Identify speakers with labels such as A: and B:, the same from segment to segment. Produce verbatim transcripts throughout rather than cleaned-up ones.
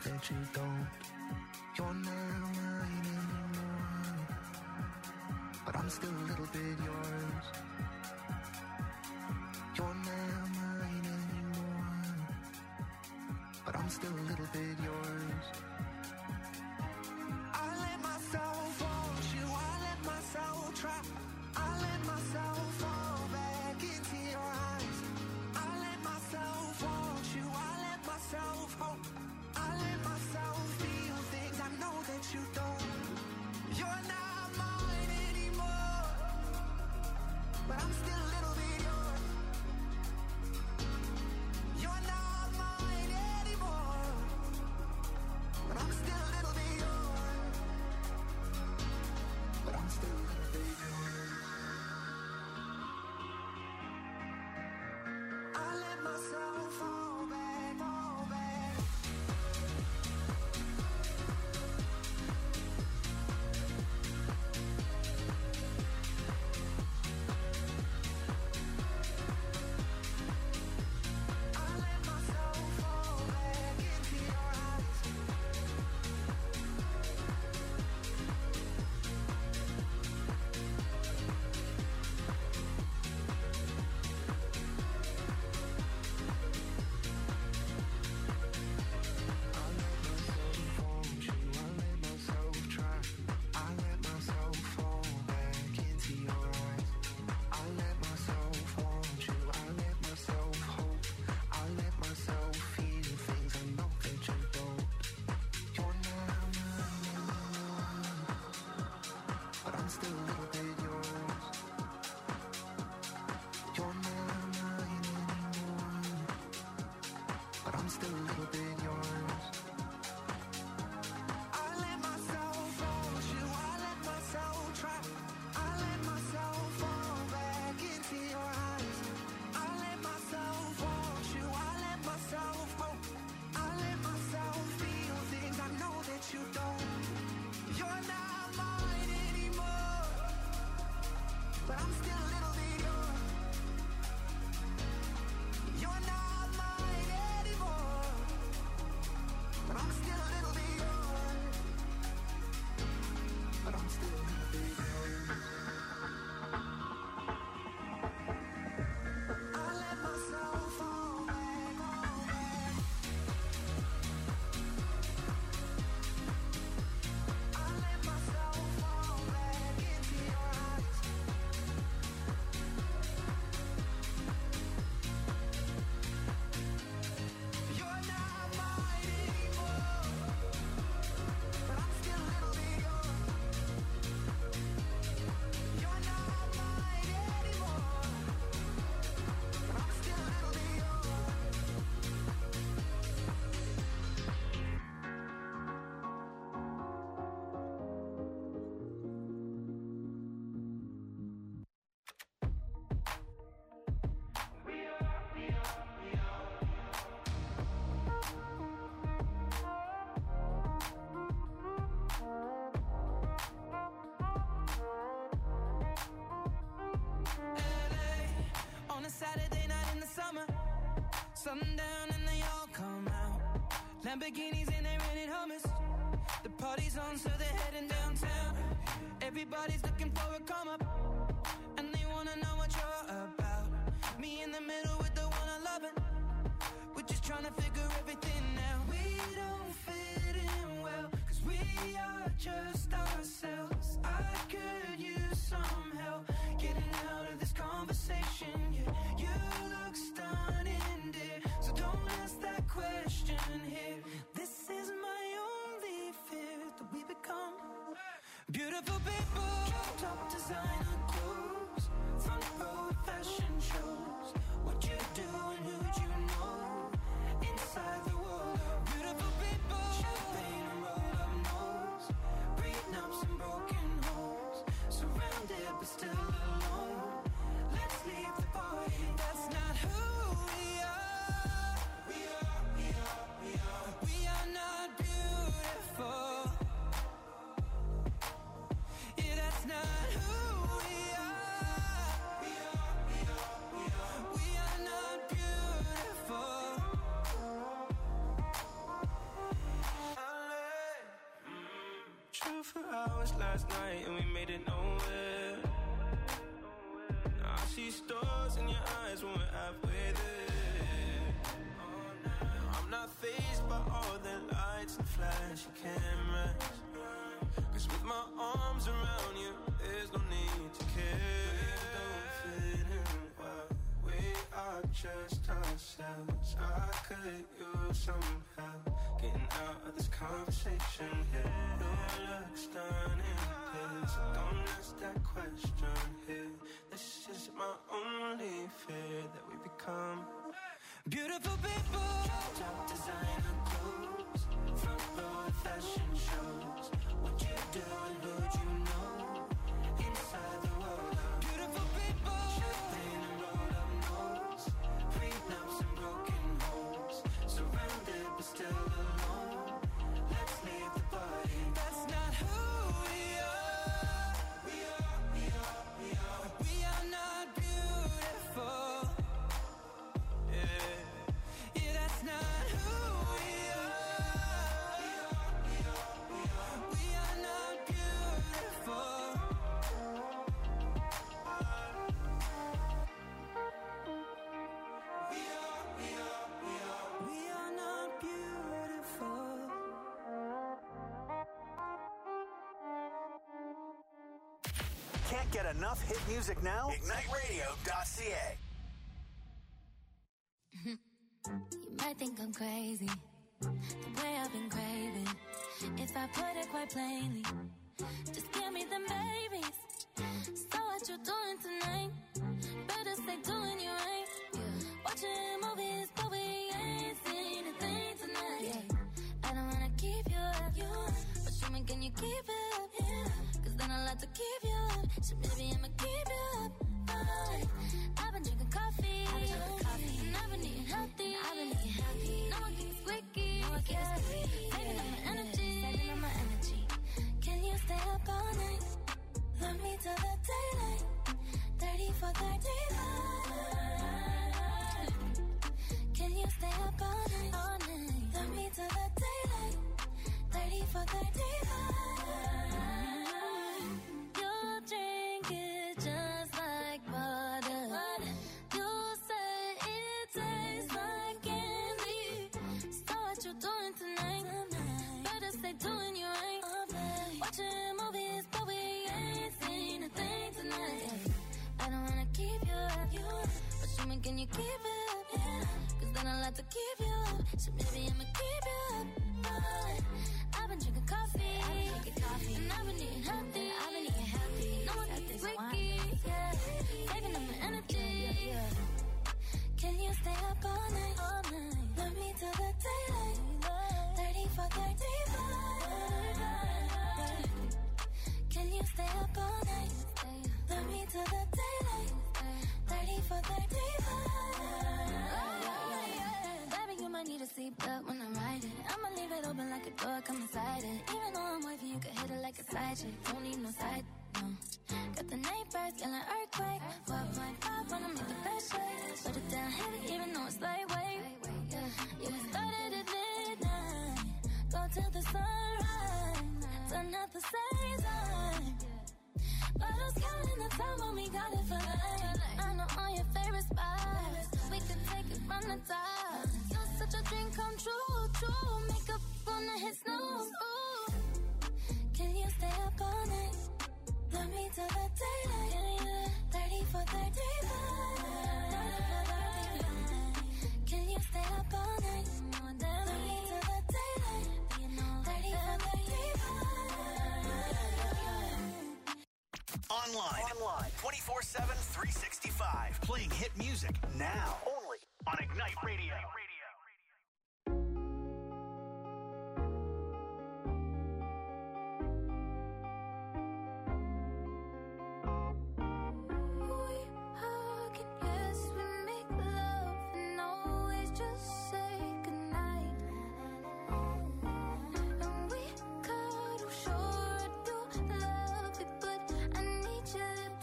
A: that you don't. You're not mine anymore, but I'm still a little bit yours. You're not mine anymore, but I'm still a little bit yours. I let myself want you, I let myself try, I let myself fall back into your eyes. I let myself want you, I let myself hope, I let myself feel things I know that you don't. You're not mine anymore, but I'm still a little bit yours. You're not mine anymore, but I'm still a little bit yours. But I'm still a little bit yours. I let myself fall back, fall back. I let myself fall back into your eyes. I let myself want you, I let myself try, I let myself fall back into your eyes. I let myself want you, I let myself hope, I let myself feel things I know that you don't. You're not mine anymore, but I'm still a little bit yours. You're not mine anymore, but I'm still a little bit yours. I let myself want you, I let myself try, I let myself fall back into your eyes. I let myself want you, I let myself hope, I let myself feel things I know that you don't. You're not mine anymore, but I'm still a little bit yours. You're not mine anymore, but I'm still a little bit yours. But I'm still a little bit yours. I let myself fall back, fall back. I let myself fall back into your eyes. You're not mine anymore, but I'm still a little bit yours. You're not mine anymore, but I'm still a little bit yours.
B: On a Saturday night in the summer, sundown and they all come out. Lamborghinis and they're renting hummus. The party's on, so they're heading downtown. Everybody's looking for a come up, and they wanna know what you're about. Me in the middle with the one I love, and we're just trying to figure everything out. We don't fit in well, cause we are just ourselves. I could use some help getting out of this conversation. Yeah, you look stunning, dear, so don't ask that question here. This is my only fear, that we become beautiful people. Top designer clothes, front row fashion shows. What you do and who'd you know inside the world of beautiful people. Champagne and rolled up nose, prenups and broken homes. Surrounded but still alone. Let's leave the party. That's not who we are. We are, we are, we are. We are
C: hours last night and we made it nowhere. Now I see stars in your eyes when we're halfway there. I'm not fazed by all the lights and flashy cameras, 'cause with my arms around you, there's no need to care. We don't fit in well, we are just ourselves. I could use some help getting out of this conversation here. Your looks stunning here, so don't ask that question here. This is my only fear, that we become
B: beautiful people.
C: Top designer clothes, front row fashion shows. What you do and who you know inside the world of
B: beautiful people.
C: Champagne and rolled up nose, prenups and broken homes. Surrounded but still alone. Let's leave the party.
B: That's not who we are.
C: We are, we are, we are.
B: We are not beautiful.
C: Yeah.
B: Yeah, that's not who we are.
C: We are, we are, we are.
B: We are not beautiful.
C: We are, we are, we are.
B: We are not beautiful.
D: Can't get enough hit music now? Ignite radio dot c a.
E: You might think I'm crazy, the way I've been craving. If I put it quite plainly, just give me them babies. So what you doing tonight? Better stay doing you right. Watching movies, but we ain't seen a thing tonight. I don't wanna keep you up, but show me, can you keep it up? Cause then I'll have to keep you up. So maybe I'ma keep you up. Alright. I've been drinking coffee, I've been drinking coffee, and I've been eating healthy. I've been eating healthy. No one keeps squeaky, no one keeps squeaky. Saving up my energy, saving up my energy. Can you stay up all night? Love me till the daylight. Thirty for thirty-five. Can you stay up all night? All night. Love me till the daylight. Thirty for thirty-five. Your drink is just like water. You say it tastes like candy. So what you doing tonight? Better stay doing you right. Watching movies, but we ain't seen a thing tonight. I don't wanna keep you up, but show me, can you keep it up? Cause then I'll have to keep you up. So maybe I'ma keep you up. Alright. I've been drinking coffee, I've been drinking coffee, and I've been eating healthy. I've been eating healthy. No one keeps squeaky, yeah. Saving up my energy. Can you stay up all night? All night. Love me till the daylight. Thirty for thirty-five. Can you stay up all night? Love me till the daylight. Thirty for thirty-five. Baby, you might need a seatbelt when I'm riding. I'ma leave it open like a door, come inside it. Even though I'm wifey, you can hit it like a side chick. Don't need no side, no. Got the neighbors yelling earthquake. four point five wanna make the best shake. Put it down heavy even though it's lightweight. Yeah, we started at midnight, go till the sunrise. Done at the same time. Bottles counting the time when we got it for life. I know all your favorite spots. We could take it from the top. You're such a dream come true, true. Makeup on the hit snooze. Ooh. Can you stay up all night? Love me till the daylight. Thirty for thirty-five. Can you stay up all night? Love me till the daylight. Thirty for thirty-five.
D: Online. Online. twenty-four seven, three sixty-five. Playing hit music now. Only on Ignite Radio.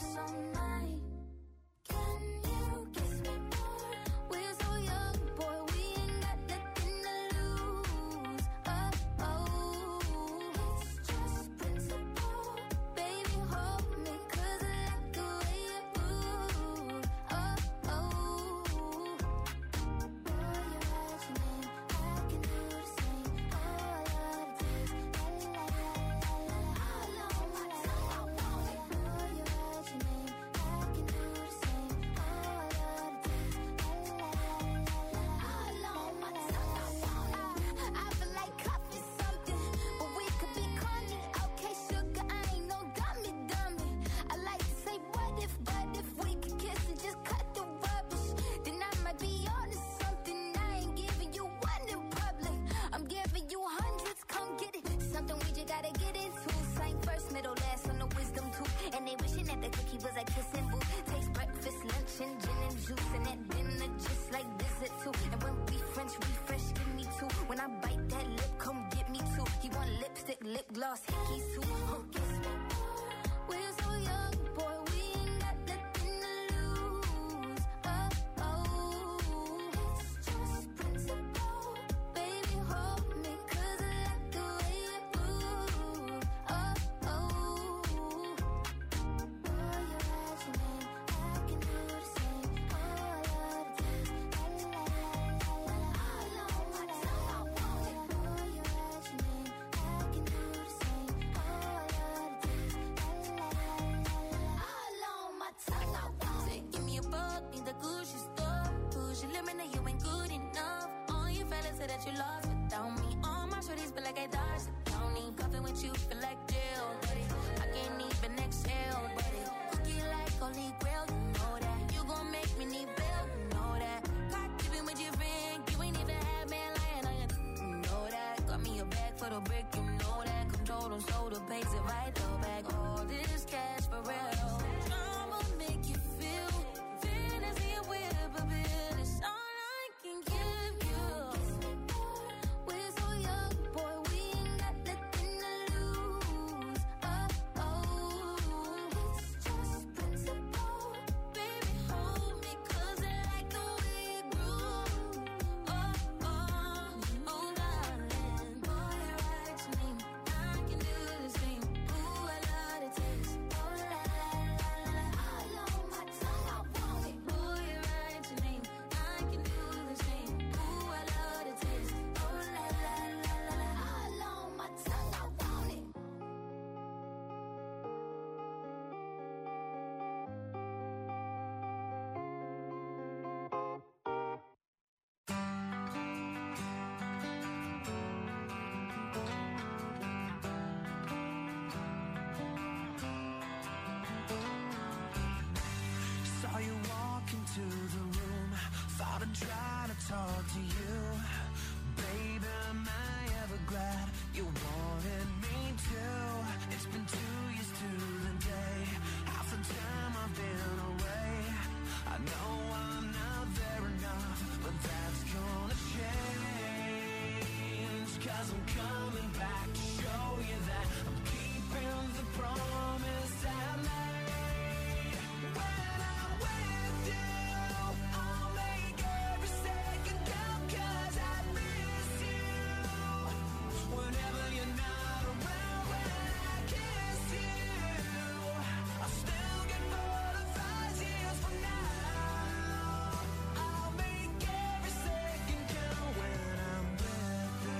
E: Can you kiss me more? We're so young, boy. lip gloss, hickey suit, hooky sweet. We're so young, boy, we ain't got nothing to lose. Oh, oh, it's just principle. Baby, hold me, 'cause I like the way you move. Oh, oh, boy, you're at your name, I can do the same. Oh, I love the taste, la la la la la la. All on my tongue, I want it. Boy, you're at your name, I can do the same. Oh, I love the taste, la la la la la. All on my tongue, I want it. Give me a buck, need the Gucci store. Push your limit, that you ain't good enough. All your fellas say that you lost without me. All my shorties feel like I dodged the county. Cuffing with you feel like jail, buddy. I can't even exhale, buddy. Cookie like holy grail, you know that. You gon' make me need bail, you know that. Caught dipping with your friend, you ain't even had man lying on you, you know that. Got me a bag for the brick, you know that. Control them, so the pays it right, though back. All this cash for real. I'ma make you feel fantasy with a bill. It's all I can give you. We're so young, boy, we ain't got nothing to lose. Oh, oh, it's just principle. Baby, hold me, 'cause I like the way you groove. Oh, oh, oh, darling, boy, you're right to me. I can do the same. Ooh, I love the taste. Oh, la la la la la. All on my tongue, I want it. Boy, you're right to me. I can do the same. Ooh, I love the taste. Oh, la la la la la. All on my tongue, I want it.
A: Saw you walk into the room, thought I'd try to talk to you. Baby, am I ever glad you wanted me to? It's been two years to the day, half the time I've been away. I know I'm not there enough, but that's gonna change. 'Cause I'm coming back to show you that I'm keeping the promise I made. When I'm with you, I'll make every second count, 'cause I miss you. Whenever you're not around, when I kiss you, I still get butterflies years from now. I'll make every second count when I'm with you.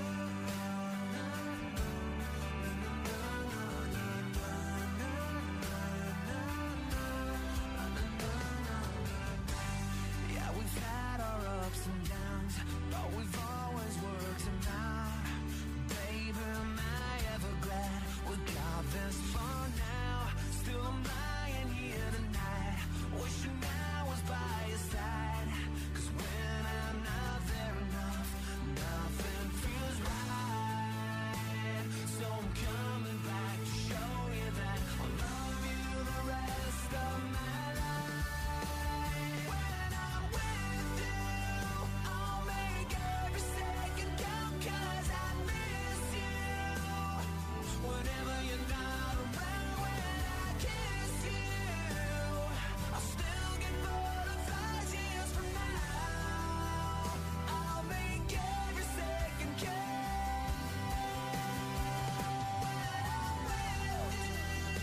A: Yeah, we've had our ups and downs, but we've always worked them out. Baby, am I ever glad we got this far now? Still I'm lying here tonight, wishing I was by your side. 'Cause when I'm not there enough, nothing feels right. So I'm coming back to show you that I'll love you the rest of my life. When I'm with you, I'll make every second count, 'cause I miss you. Whenever you're not around, when I kiss you, I'll still get butterflies years from now. I'll make every second count when I'm with you.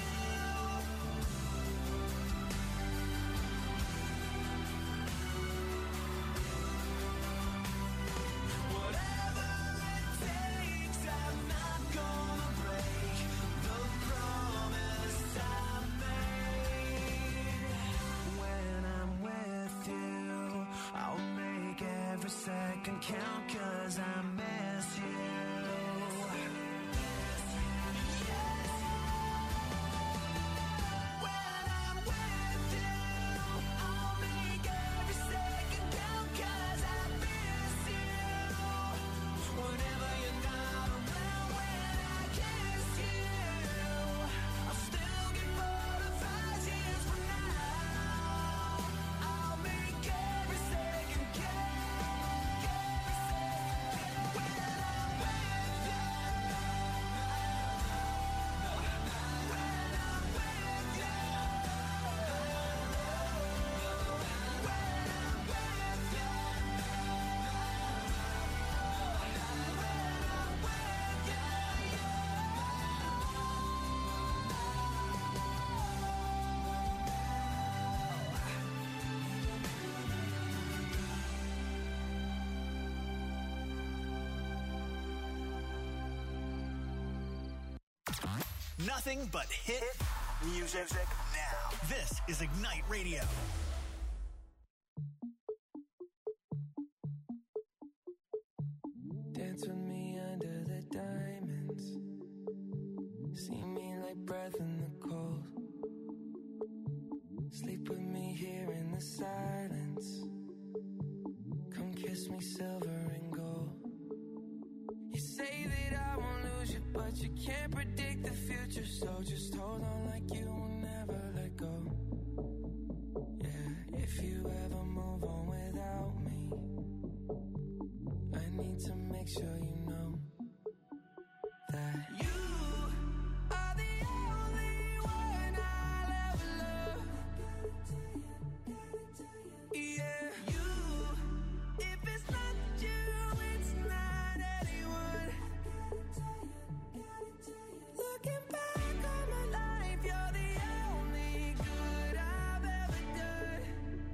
A: Whatever it takes, I'm not gonna break the promise I made. When I'm with you, I'll make every second count, 'cause I miss you. When I'm with you, I'll make every second count, 'cause I miss you. Whenever you're not around, when I kiss you, I'll still get butterflies years from now. I'll make every second count, every second
D: Nothing but hit music now. This is Ignite Radio.
A: Dance with me under the diamonds. See me like breath in the cold. Sleep with me here in the silence. Come kiss me silver and gold. You say that I won't lose you, but you can't predict the future. So just hold on like you will never let go. Yeah, if you ever move on without me, I need to make sure you know that you are the only one I'll ever love. Yeah, you, if it's not you, it's not anyone. Looking back on my life, you're the only good I've ever done.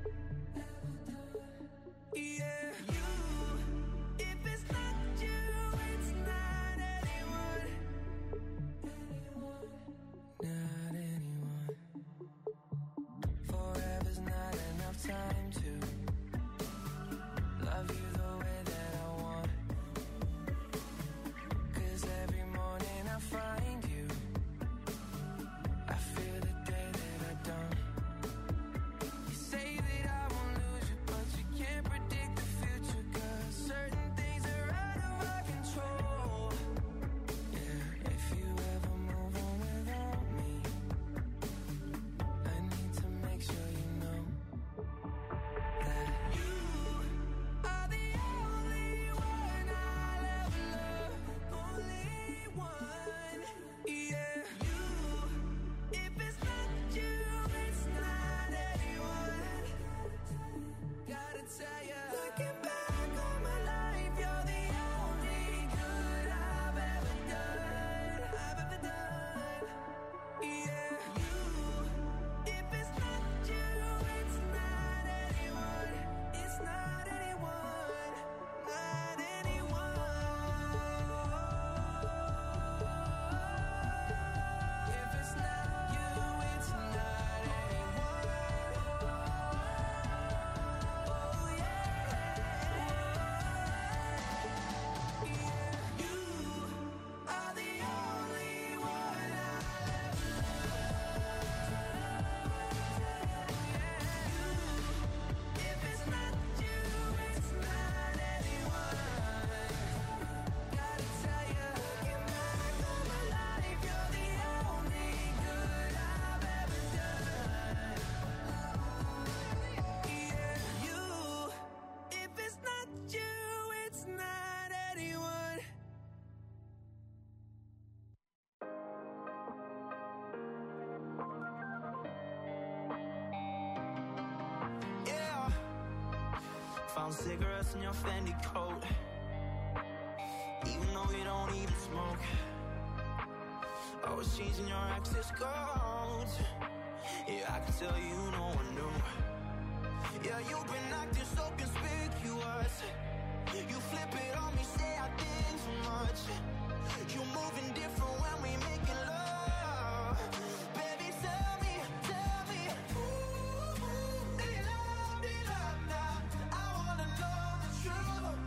A: Yeah, you, if it's not you, it's not anyone. Not anyone. Forever's not enough time to love you the way that I want. 'Cause every morning I find you, I feel the day that I don't. You say that I won't lose you, but you can't predict the future. 'Cause certain things are out of our control. Yeah, if you ever move on without me, I need to make sure you know that you are the only one I'll ever love. Only one. Yeah, you, if it's not you, it's not anyone. Gotta tell ya, looking back on my life, you're the only good I've ever done. I've ever done. Yeah, you, if it's not you, it's not anyone. It's not anyone. Not anyone. If it's not you, it's not anyone. Oh yeah. Yeah, you are the only one I'll ever love. If it's not you, it's not anyone. Gotta tell ya, looking back on my life, you're the only good I've ever done. Yeah, you, if it's not you, it's not anyone.
C: Yeah. Found cigarettes in your Fendi coat, even though you don't even smoke. Always changing your access codes. Yeah, I can tell you no one knew. Yeah, you've been acting so conspicuous. You flip it on me, say I think too much. You moving different when we making love. Baby, tell me, tell me, ooh, they love, they love now. I wanna know the truth.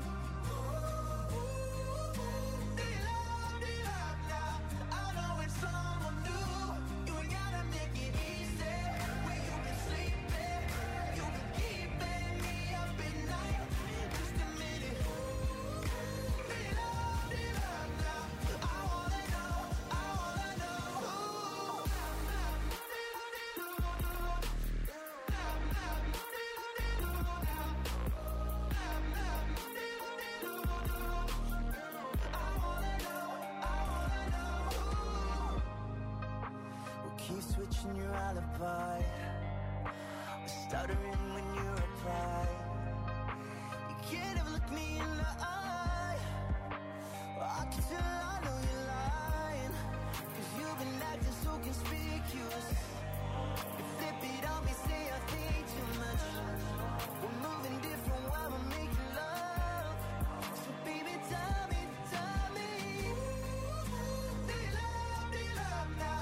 C: Ooh, they love, they love now. I know it's someone new. You ain't gotta make it easy. Where you been sleeping, you been keeping me up at night. Just admit it. They love, they love now. I wanna know, I wanna know.
A: We'll keep switching your alibi. Stuttering when you reply. You can't ever look me in the eye. I can tell I know you're lying. 'Cause you've been acting so conspicuous. You flip it on me, say I think too much. We're moving different while we're making love. So baby, tell me, tell me. They love, they love now.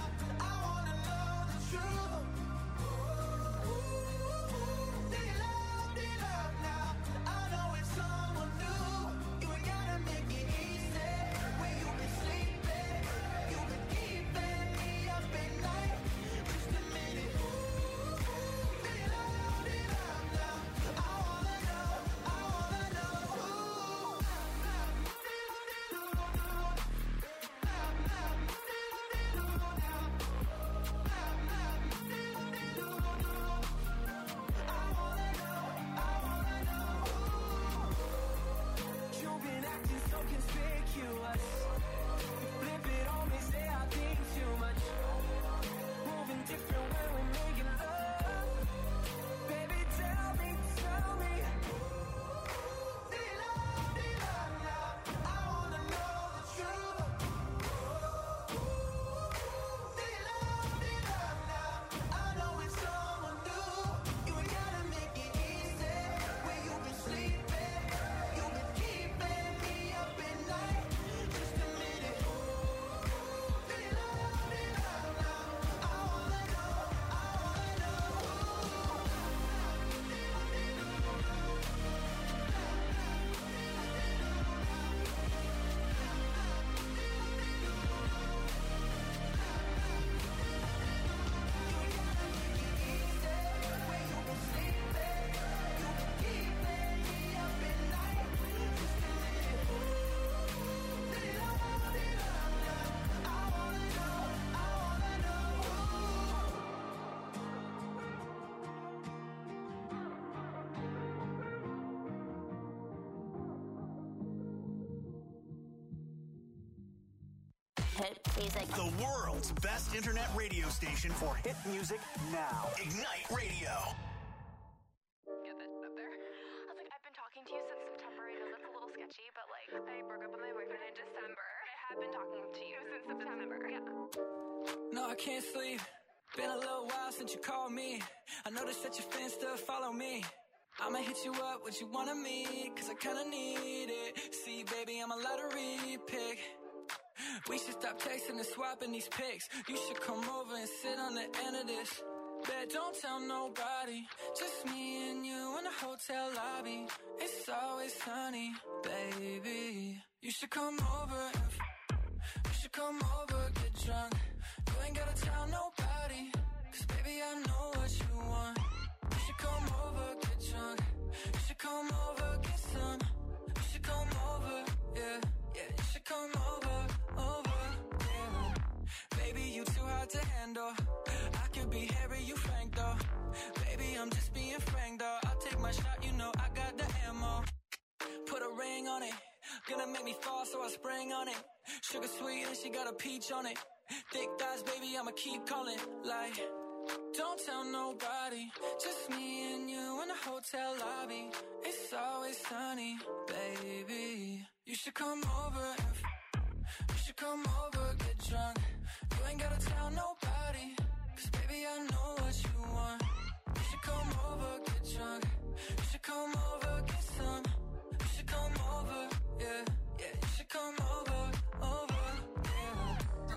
F: hit music.
D: The world's best internet radio station for hit music now. Ignite Radio.
G: Get that up there. I was like, I've been talking to you since September. I know that's a little sketchy, but like, I broke up with my boyfriend in December. I have been talking to you since September. Yeah.
B: No, I can't sleep. Been a little while since you called me. I noticed that your fans still follow me. I'ma hit you up, what you want of me, cause I kinda need it. See, baby, I'm a lottery pick. We should stop texting and swapping these pics. You should come over and sit on the end of this. Bet don't tell nobody, just me and you in the hotel lobby. It's always sunny, baby. You should come over if, you should come over, get drunk. You ain't gotta tell nobody, cause baby I know what you want. You should come over, get drunk. You should come over, get some. You should come over, yeah, yeah. You should come over, over, yeah. Baby, you too hard to handle. I could be Harry, you Frank though. Baby, I'm just being frank though. I'll take my shot, you know I got the ammo. Put a ring on it, gonna make me fall, so I spring on it. Sugar sweet and she got a peach on it. Thick thighs, baby, I'ma keep calling. Like, don't tell nobody, just me and you in the hotel lobby. It's always sunny, baby. You should come over if, you should come over, get drunk. You ain't gotta tell nobody, cause baby I know what you want. You should come over, get drunk. You should come over, get some. You should come over, yeah, yeah. You should come over, over, yeah.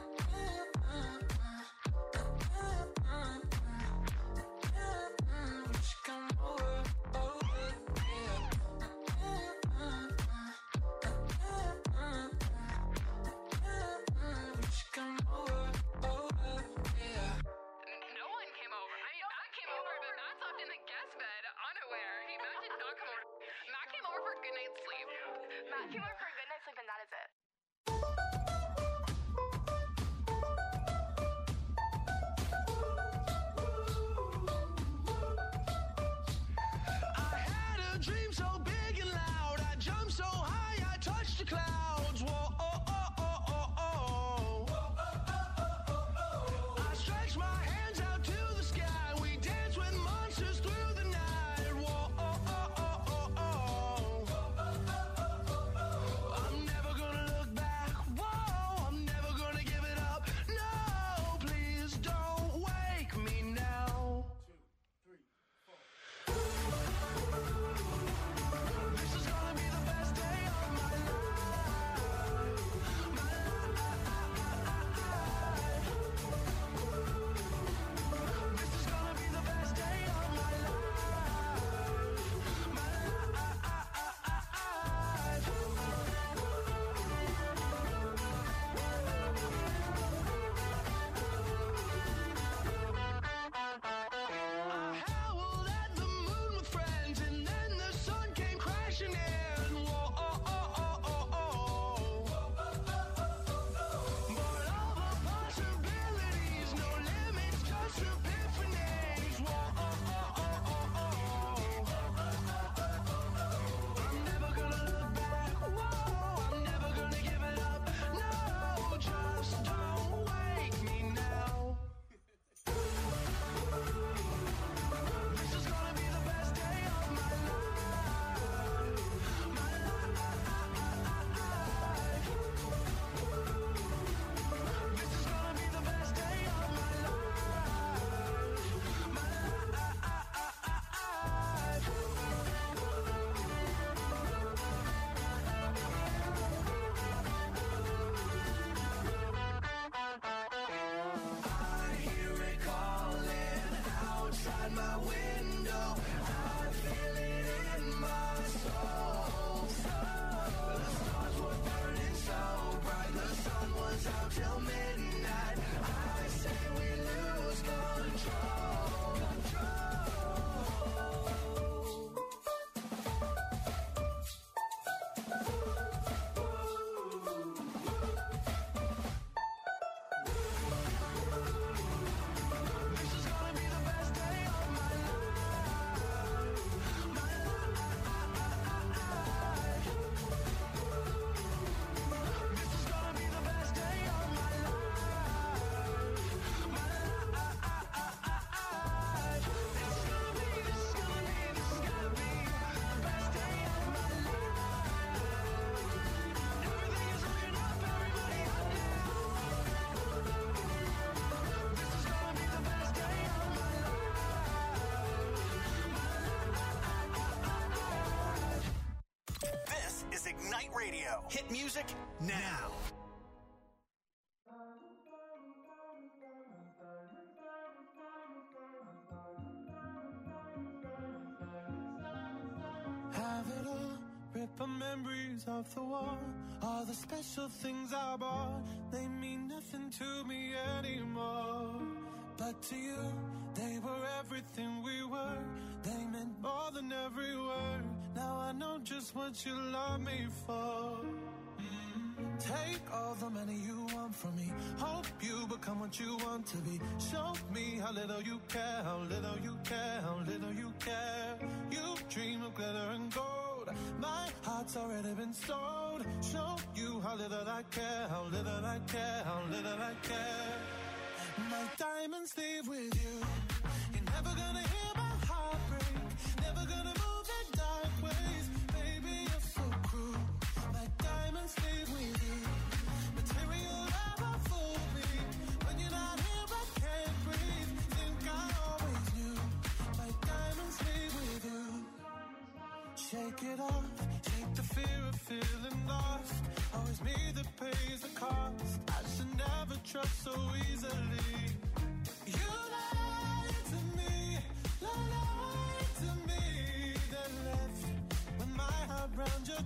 B: You should come over, over, yeah. You should come over, over, yeah.
G: No one came over. I mean, Matt came over, but Matt slept in the guest bed, unaware. He, Matt did not come over. Matt came over for a good night's sleep. Matt came over for a good night's sleep, and that is it.
A: I had a dream so big and loud. I jumped so high, I touched the clouds. Whoa, oh, oh, oh, oh, oh. I stretched my hands out to the sky. We danced with monsters through the night. Whoa, oh, oh, oh, oh, oh. I'm never gonna look back. Whoa, I'm never gonna give it up. No, please don't wake me now. This is gonna be the best day of my life.
D: Radio. Hit music now.
F: Have it all, rip our memories off the wall. All the special things I bought, they mean nothing to me anymore. But to you, they were everything we were. They meant more than every word. Now I know just what you love me for. Mm. Take all the money you want from me. Hope you become what you want to be. Show me how little you care, how little you care, how little you care. You dream of glitter and gold. My heart's already been sold. Show you how little I care, how little I care, how little I care. My diamonds leave with you. You're never gonna hear my heart break. Never gonna move in dark ways. Baby, you're so cruel. My diamonds leave with you. Material never fooled me. When you're not here, I can't breathe. Think I always knew. My diamonds leave with you. Shake it off. Shake the fear of feeling lost. Always me that pays the cost. I should never trust so easily. You lied to me, lied to me. Then left with my heart round your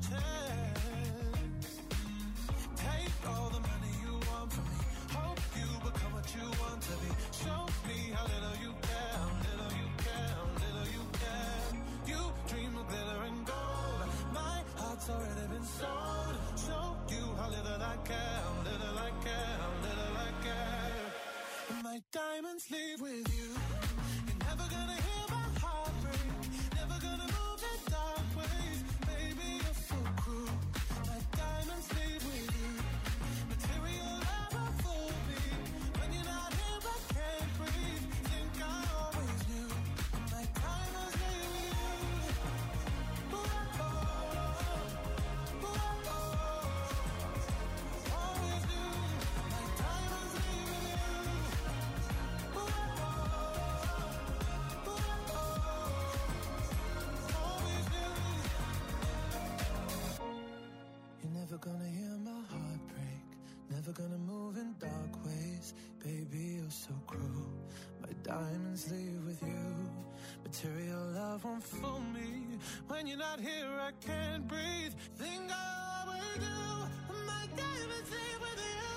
F: chest. Take all the money you want from me. Hope you become what you want to be. Show me how little you care, how little you care, how little you care. You dream of glitter and gold. My heart's already been sold. Show you how little I care, how little I care, how little I care. And my diamonds leave with you. You're never gonna hear my heart break. Never gonna move in dark ways. Baby, you're so cruel. My diamonds leave with you. Material never fooled me. When you're not here, I can't breathe. Think I always knew. My diamonds leave with you. Ooh, oh, ooh, oh, always knew. My diamonds leave with you. Ooh, oh, ooh, oh, always knew. You're never gonna hear my heart break. Never gonna move in dark ways. Baby, you're so cruel. My diamonds leave with you. Material love won't fool me. When you're not here, I can't breathe. Think I always do. My diamonds leave with you.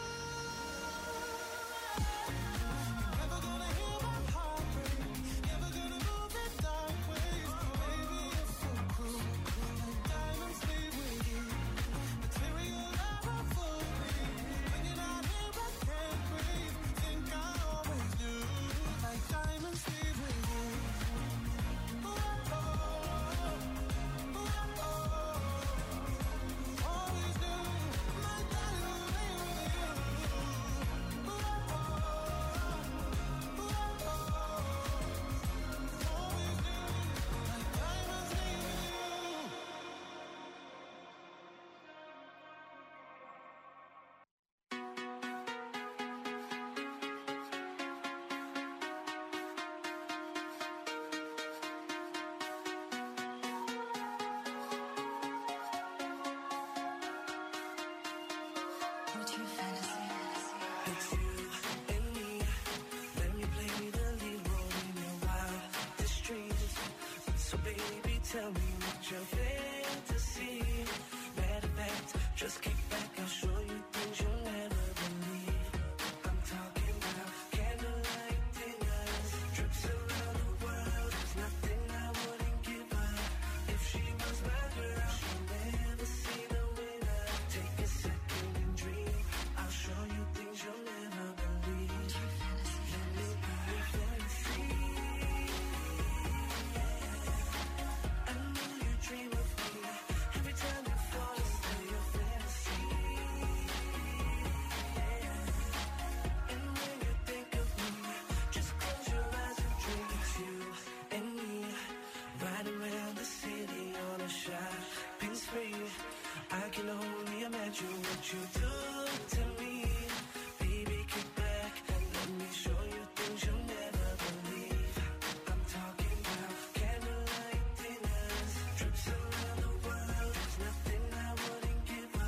F: You're never gonna hear my heart break. Never gonna move in dark ways. Baby, you're so cruel. My diamonds leave with you. Material never fool me. When you're not here, I can't breathe. Think I always knew. My diamonds leave with you. Ooh, oh, ooh, oh, always knew. My diamonds leave with you. Ooh, oh, ooh, oh, always knew. My diamonds leave with you.
E: What's your fantasy?
H: It's you and me. Let me play the lead role in your wildest dreams. So baby, tell me what your fantasy. Matter of fact, just kick back. I'll show you things you'll never believe. I'm talking about candlelight dinners, trips around the world. There's nothing I wouldn't give her. If she was my girl, she'll never see the winner. Take a second and dream. I'll show you things you'll never believe. Let me be your fantasy. I know you dream of me. Every time you fall asleep, your fantasy. And when you think of me, just close your eyes and dream. It's you and me, riding around the city on a shopping spree. I can only imagine what you do to me. Baby, kick back and let me show you things you'll never believe. I'm talking about candlelight dinners, trips around the world. There's nothing I wouldn't give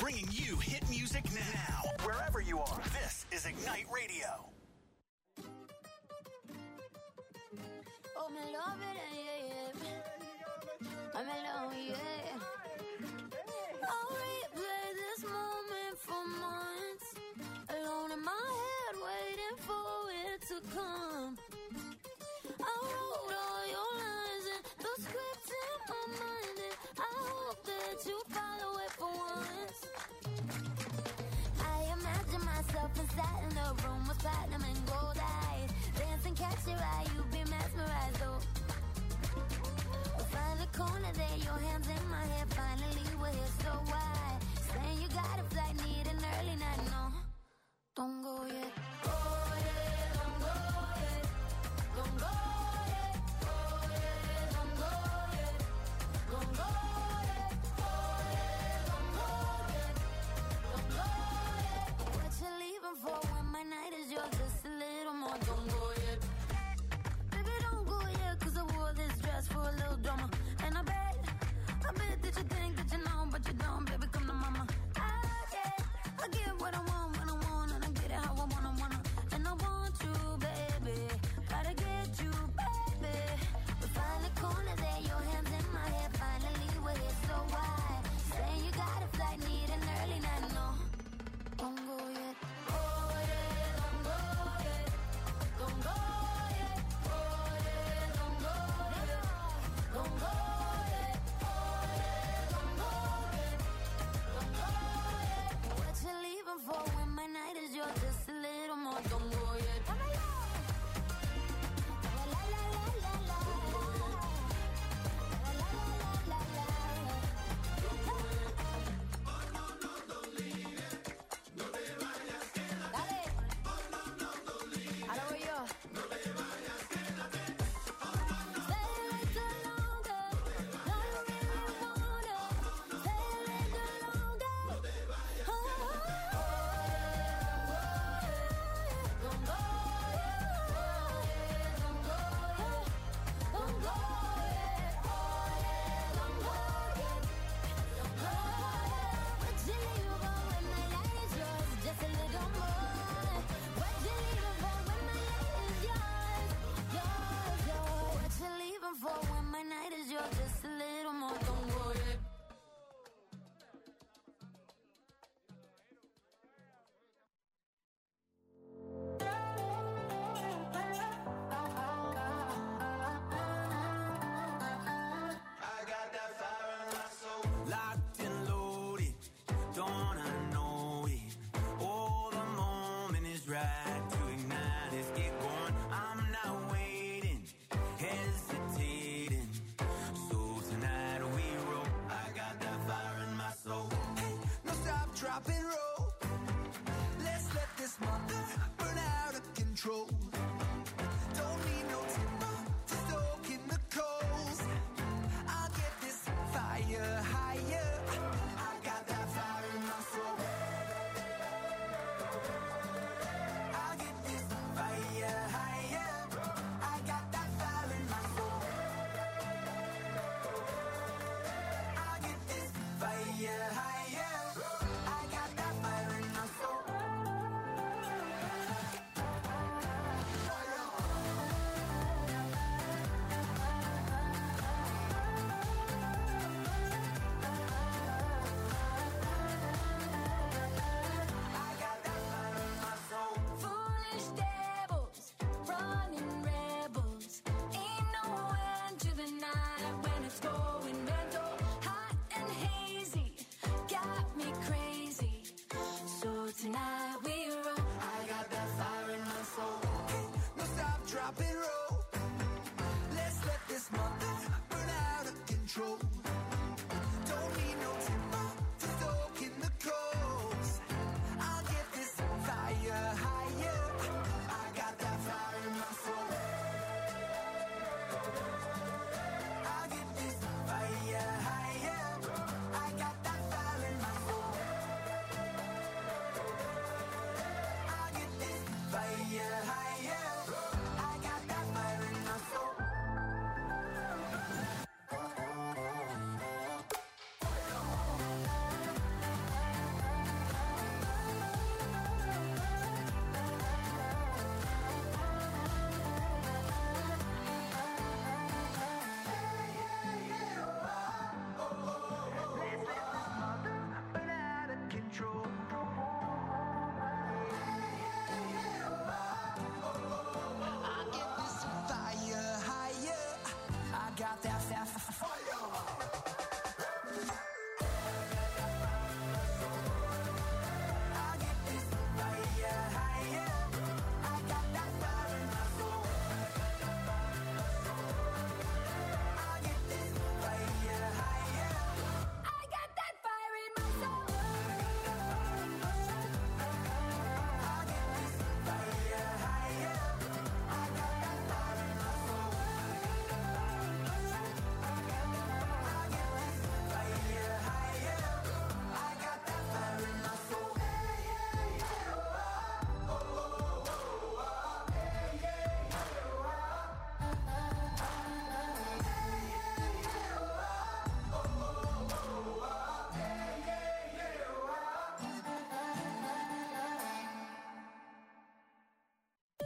D: Bringing you hit music now. Wherever you are, this is Ignite Radio.
E: Oh, me love it, yeah, yeah. I'm alone, yeah. I'll replay this moment for months. Alone in my head, waiting for it to come. I wrote all your lines and the script in my mind, and I hope that you follow it for once. I imagine myself inside in the room with platinum and gold eyes. Dance and catch your eye, you be mesmerized, though. We'll find a corner there, your hands in my hair. Finally, we're here, so why? Saying you got a flight, need an early night, no. Don't go yet. Oh, yeah, don't go yet. Don't go yet. Oh, yeah, don't go yet. Don't go yet. Oh, yeah, don't go yet. Don't go yet. What you leaving for when my night is yours? Just a little more. Don't go yet. Baby, don't go yet, 'cause I wore this dress for a little drama. And I bet, I bet that you think that you know, but you don't. Baby, come to mama. I get, I get what I want when I want, and I get it how I wanna, wanna. And I want you, baby. Gotta get you, baby. We find a corner there, your hands in my hair. Finally, we're here, so why? Saying you got a flight, need an early night, no. Don't go yet. Oh, yeah, don't go yet. Don't go yet. Oh, yeah, don't go yet. Don't go yet. Oh, yeah, don't go yet. Don't go yet. What you leaving for when my night is yours? Just a little more. Don't go yet. La, la, la, la, la, la. La, la, la, la, la, la. Dale. Ahora voy yo. Stay a little longer. No, you really wanna. Stay a little longer. Oh, don't go yet. Don't go yet. Don't go yet. Oh, yeah, don't go yet. Don't go yet. What you leaving for when my night is yours? Just a little more. What you leaving for when my night is yours? Yours, yours. What you leaving for when my night is yours? Just a little more. Don't go yet.
C: Locked and loaded, don't I know it? Oh, the moment is right to ignite. Let's get going. I'm not waiting, hesitating. So tonight we roll. I got that fire in my soul.
F: Hey, no stop, drop and roll. Let's let this mother burn out of control. Don't need no timber to stoke in the coals. I'll get this fire higher. I got that fire in my soul. I'll get this fire higher. I got that fire in my soul. I'll get this fire higher. I got that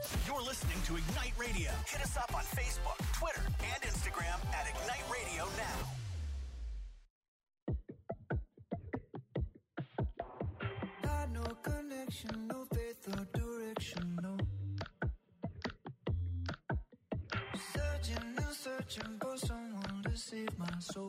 D: You're listening to Ignite Radio. Hit us up on Facebook, Twitter, and Instagram at Ignite Radio Now.
A: Not no connection, no faith or direction, no. Searching and searching for someone to save my soul.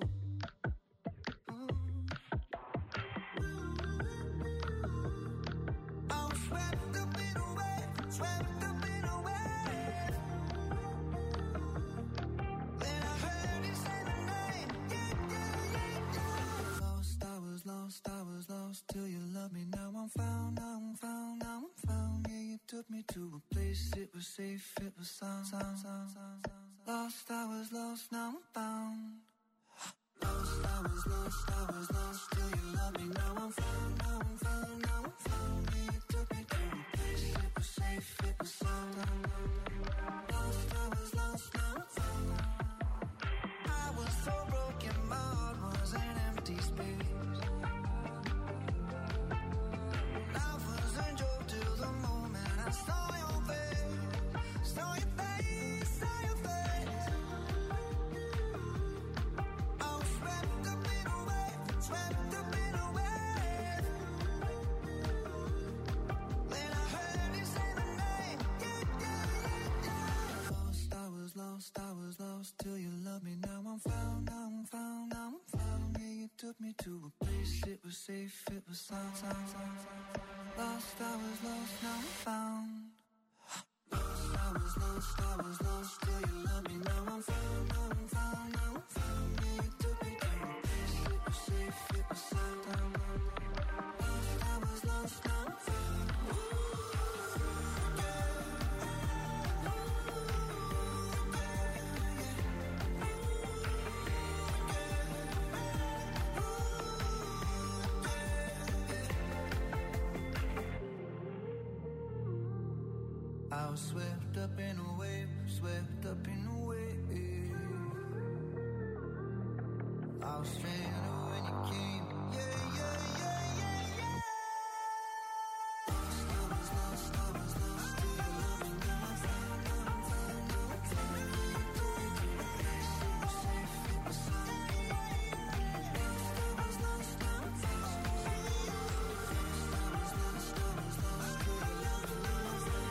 A: Lost, I was lost till you loved me. Now I'm found, now I'm found, now I'm found. Yeah, you took me to a place, it was safe, it was sound, sound, sound, sound, sound. Lost, I was lost, now I'm found. Lost, I was lost, I was lost till you loved me. Now I'm found, now I'm found, now I'm found. Yeah, you took me to a place, it was safe, it was sound. Lost, I was lost, now I'm found. I was so broken, my heart was an empty space. I saw your face, saw your face, saw your face. I was swept up in a wave, swept up in a wave. Then I heard you say my name, yeah, yeah, yeah, yeah. Lost, I was lost, I was lost till you loved me. Now I'm found, now I'm found, now I'm found. Yeah, you took me to a place, it was safe, it was sound, sound, sound, sound. Lost, I was lost, now I'm found. Lost, I was lost, I was lost till you loved me. Now I'm found, now I'm found, now I'm found. Yeah, you took me to a place, it was safe, it was sound. Lost, I was lost, now I'm found. I was swept up in a wave, swept up in a wave. I was stranded when you came, yeah, yeah, yeah, yeah, yeah. Lost, I was lost, I was lost till you loved me. Now I'm found, now I'm found, now I'm found. You took me to a place, it was safe, it was sound. Lost, I was lost, now I'm found. Lost, I was lost, I was lost till you loved me. Now I'm found.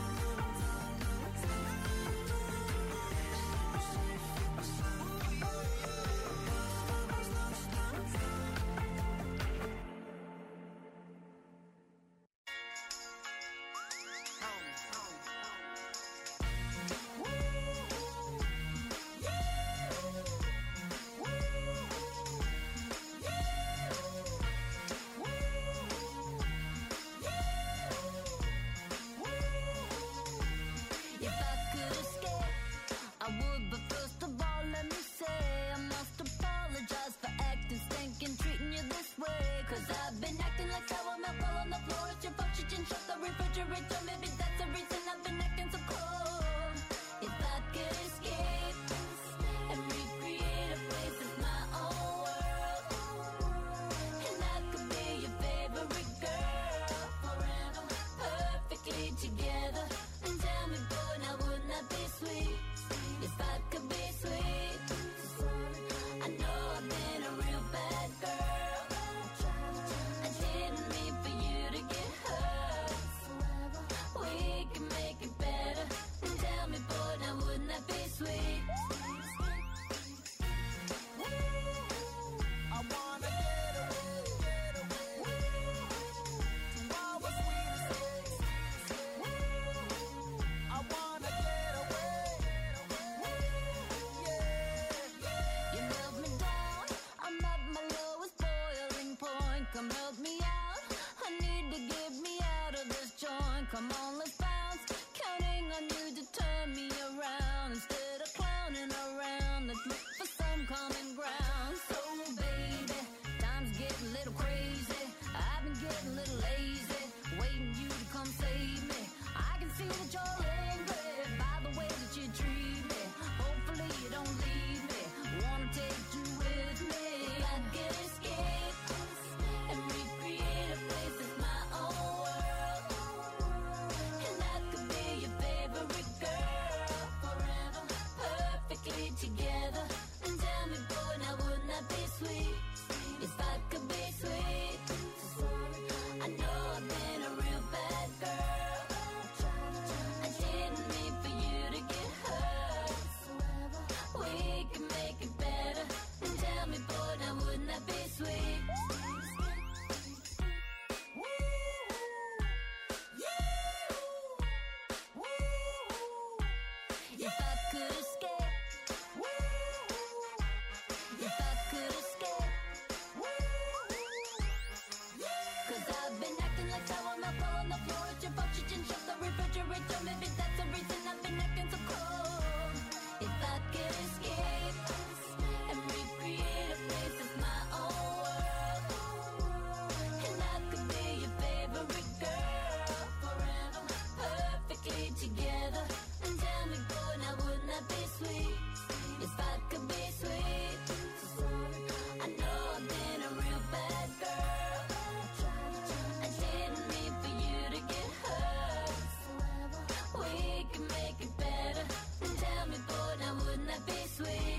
E: floor, it's your fault. You didn't shut the refrigerator. Maybe that's the reason I've been acting so cold. If I could escape and recreate a place that's my own world, and I could be your favorite girl forever, perfectly together. And tell me, boy, now wouldn't that be sweet? If I could be sweet, so sorry. I know I've been a real bad girl. I didn't mean for you to get hurt. We can make it better. And tell me, boy, now wouldn't that be sweet?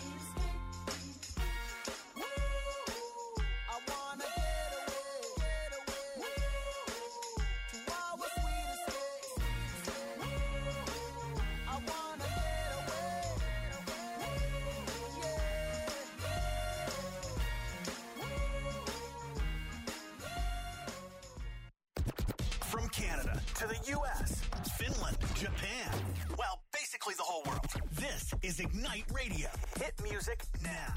F: I wanna get away, get away to our sweet escape. I wanna get away,
D: From Canada to the U S, Finland, Japan. Well, basically the whole world. This is Ignite Radio. Hit music now.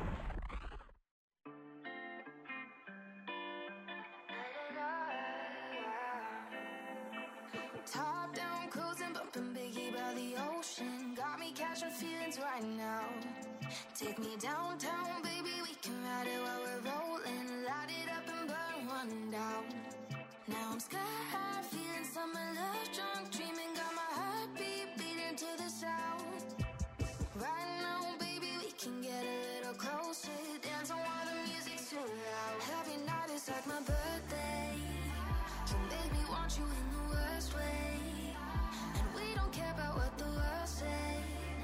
B: Top down, cruising, bumping Biggie by the ocean. Got me catching feelings right now. Take me downtown, baby, we can ride it while we're rolling. Light it up and burn one down. Now I'm sky high, feeling summer love, drunk, dreaming, got my heartbeat beating to the sound. Right now, baby, we can get a little closer. Dance on while the music's too loud. Every night is like my birthday. Can baby want you in the worst way? And we don't care about what the world say.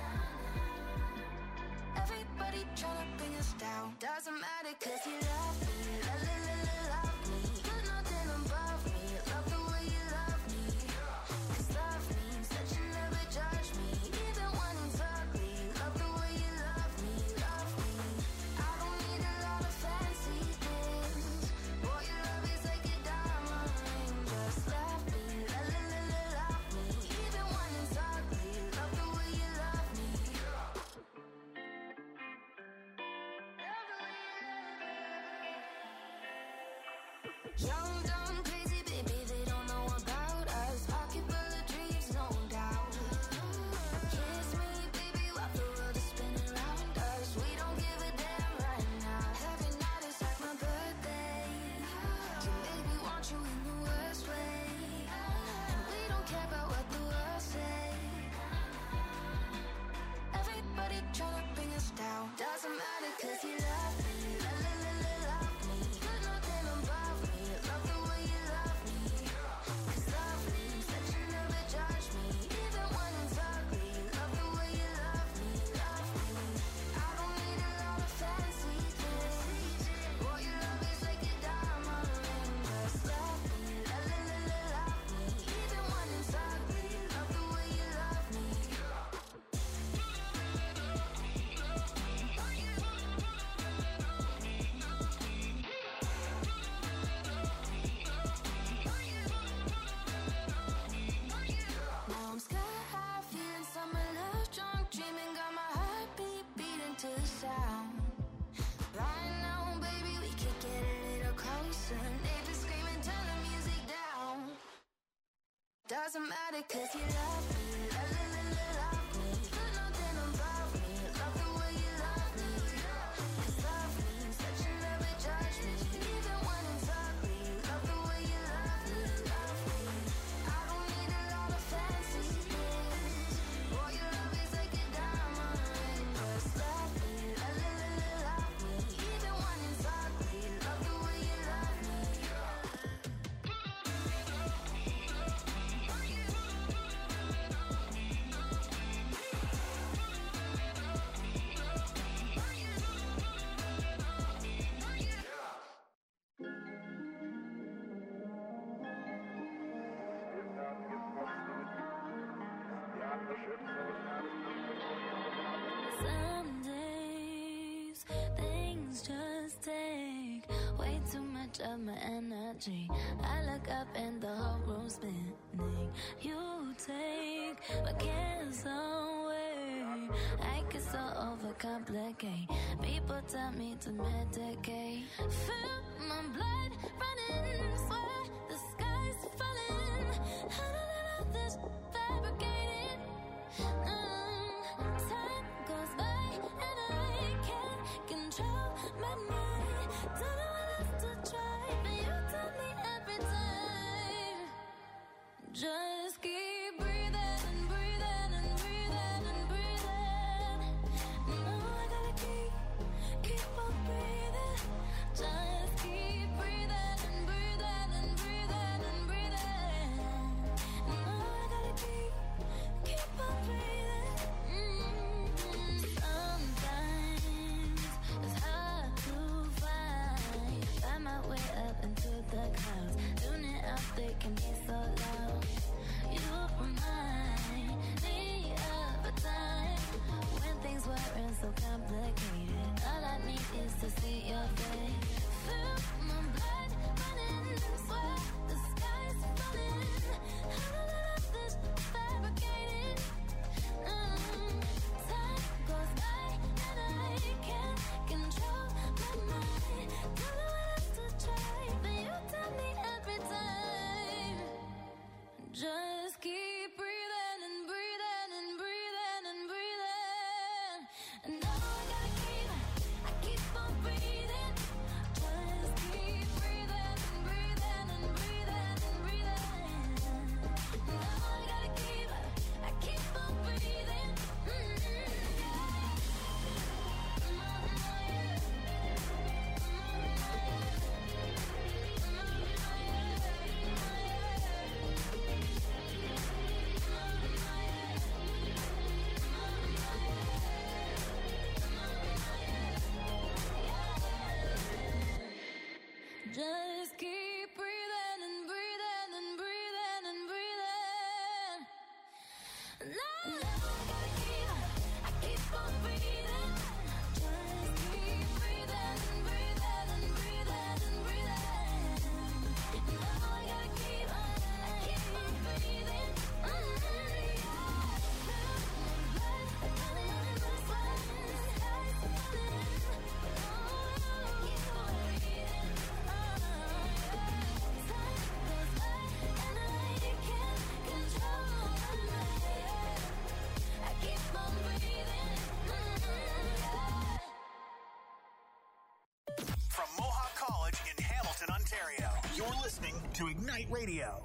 B: Everybody tryna bring us down. Doesn't matter cause you love me. La la la la love me. Put nothing above me. Love the way you love me. Cause love means that you never judge me. Even when it's ugly. Love the way you love me. Love me. I don't need a lot of fancy things. Boy, your love is like a diamond ring. Just love me. La la la la love me. Even when it's ugly. Love the way you love me. Young, dumb, crazy, baby, they don't know about us. Pocket full of dreams, no doubt. Kiss me, baby, while the world is spinning around us. We don't give a damn right now. Every night is like my birthday. Can baby want you in the worst way? And we don't care about what the world say. Everybody tryna bring us down. Doesn't matter cause you love me. La la la la love me. Put nothing above me. Love the way you love me. Cause love means that you never judge me. Even when it's ugly. Love the way you love me. Love me. I don't need a lot of fancy things. Boy, your love is like a diamond ring. Just love me. La la la la love me. Even when it's ugly. Love the way you love me. Now I'm sky high, feeling summer love, drunk, dreaming, got my heartbeat beating to the sound. Right now, baby, we could get a little closer. Neighbors screaming, turn the music down. Doesn't matter cause you love me. La la la la love me. Put nothing above me. Love the way you love me. Cause love means that you never judge me. Even when it's ugly. Love the way you love me. Love me. I don't need a lot of fancy things. Boy, your love is like a diamond ring. Just love me. La la la la love me. Even when it's ugly. Love the way you love me.
E: Some days things just take way too much of my energy. I look up and the whole room's spinning. You take my cares away. I get so overcomplicate. People tell me to medicate. Feel my blood running, swear the sky's falling. Just keep breathing and breathing and breathing and breathing. No, no, I gotta keep, I keep on breathing. Just keep breathing and breathing and breathing and breathing. No, I gotta keep, I keep on breathing.
D: From Mohawk College in Hamilton, Ontario, you're listening to Ignite Radio.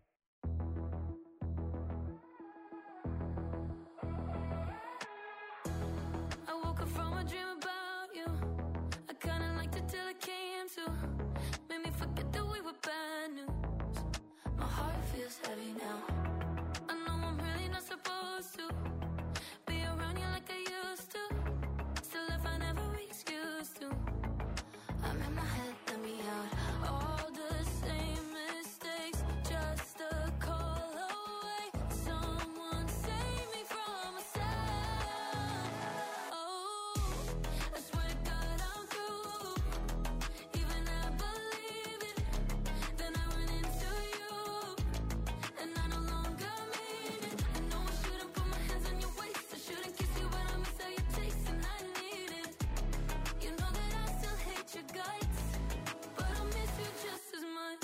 E: I woke up from a dream about you. I kinda liked it till it came to. Made me forget that we were bad news. My heart feels heavy now. I know I'm really not supposed to be around you like I used to. Still if I never excuse to. I'm in my head, let me out. All the same mistakes, just a call away. Someone save me from myself. Oh, I swear to God I'm through. Even I believe it. Then I went into you, and I no longer mean it. I know I shouldn't put my hands on your waist. I shouldn't kiss you, but I miss how you taste, and I need it. You know that I still hate your guts, but I miss you just as much.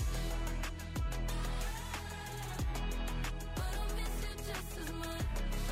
E: But I miss you just as much.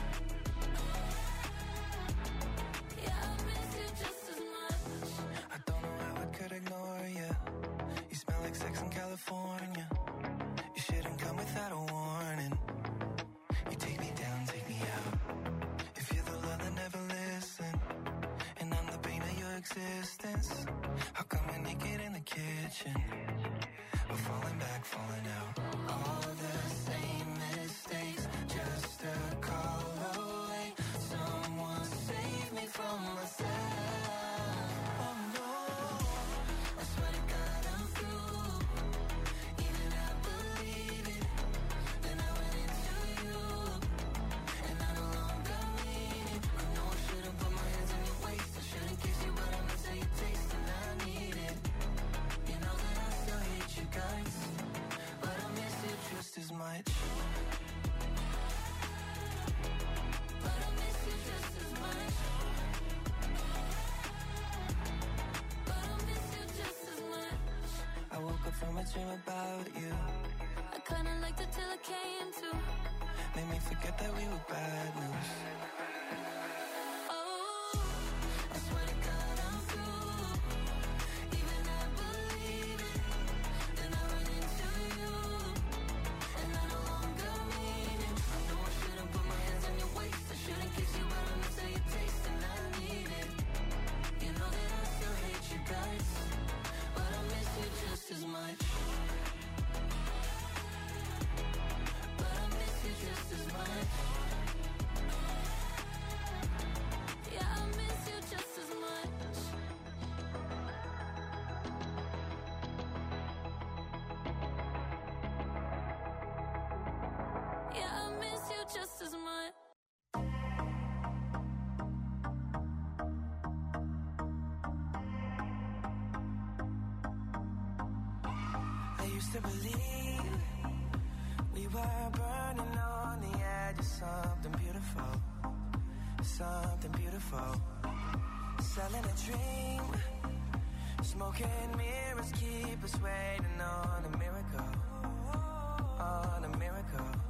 E: Yeah, I miss you just as much.
F: I don't know how I could ignore you. You smell like sex in California. You shouldn't come without a warning. You take me down, take me out. If you're the love that never listen, and I'm the pain of your existence, how come we're naked in the kitchen? We're falling back, falling out. All the same mistakes, just a call away. Someone save me from myself. Oh no, I swear to God I'm through. Even I believe it. Then I went into you, and I no longer mean it. I know I shouldn't put my hands on your waist. I shouldn't kiss you, but I miss how you taste, and I need it. You know that I still hate you guys, but I miss you just as much. But I miss you just as much. But I miss you just as much. I woke up from a dream about you.
E: I kinda liked it till it came to.
F: Made me forget that we were bad news.
E: Oh, I swear to God I'm through. Even I believe it. Then I run into you, and I no longer mean it. I know I shouldn't put my hands on your waist. I shouldn't kiss you, but I miss how you taste, and I need it. You know that I still hate you guys, but I miss you just as much. But I miss you just as much. Yeah, I miss you just as much. Yeah, I miss you just as much.
F: I used to believe we were burning on the edge of something beautiful, something beautiful. Selling a dream, smoking mirrors keep us waiting on a miracle, on a miracle.